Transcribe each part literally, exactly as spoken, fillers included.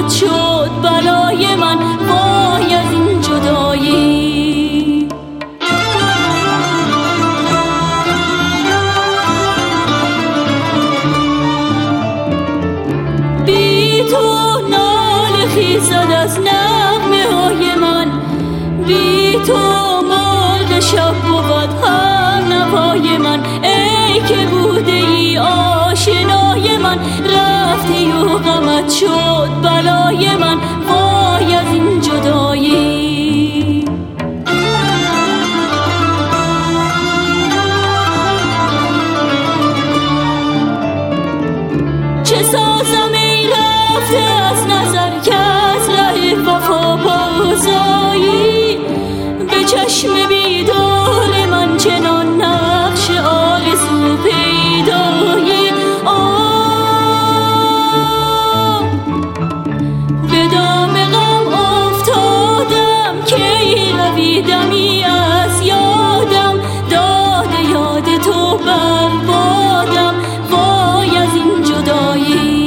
غمت شد بلای من، وای از این جدایی. بی تو ناله خیزد از نغمه های من، بی تو مرغ شب بود هم نوای من. ای که بوده ای آشنای من، رفتی و غمت شد بلای من، وای از این جدایی. چه سازم ای رفته از نظر که از ره وفا بازایی، به چشم بیدار من چنان نقش آرزو پیدایی. آه به دام غم افتادم که ای رویدمی از یادم، داد یاد تو بربادم، وای از این جدایی.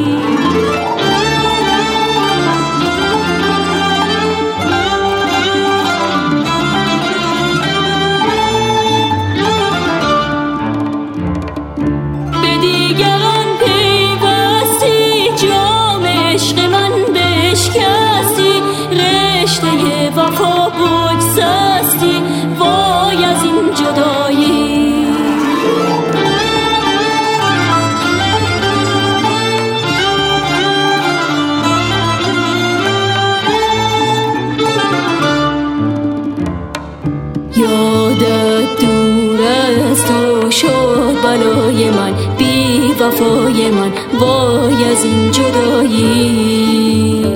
وفا بگسستی، وای از این جدایی. یادت دور از تو شد بلای من، بی وفای من، وای از این جدایی.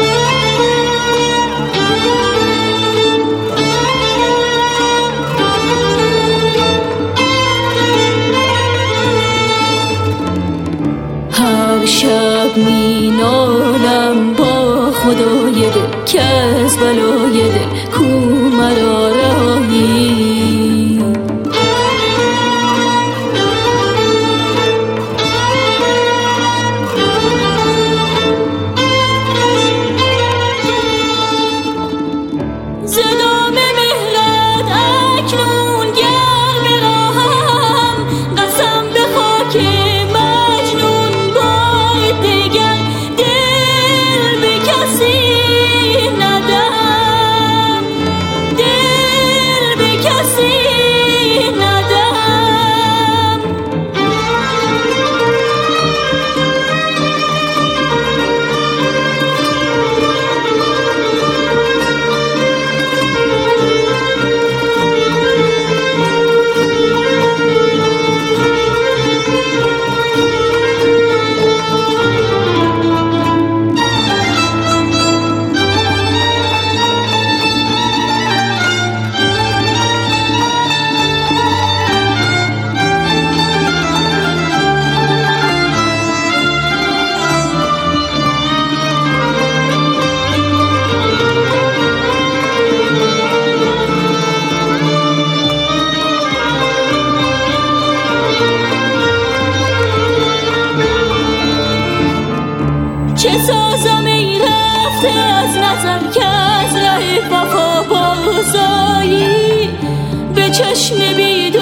هر شب می نالم با خدای دل که از بلای دل کو مرا رهایی. ز دام مهرت اکنون گرم راهم، قسم به خاک چه سازم ای رفته از نظر که از ره وفا بازایی، به چشم بیدار